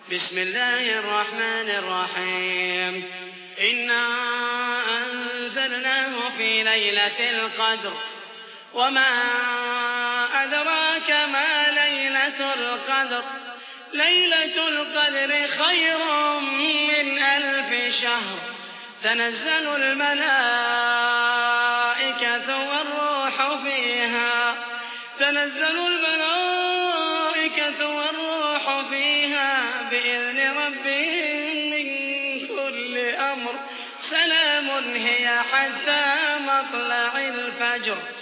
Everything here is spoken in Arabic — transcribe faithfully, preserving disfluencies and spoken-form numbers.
بسم الله الرحمن الرحيم إنا أنزلناه في ليلة القدر وما أدراك ما ليلة القدر ليلة القدر خير من ألف شهر تنزل الملائكة والروح فيها تنزل الملائكة والروح فيها بإذن ربهم من كل أمر سلام هي حتى مطلع الفجر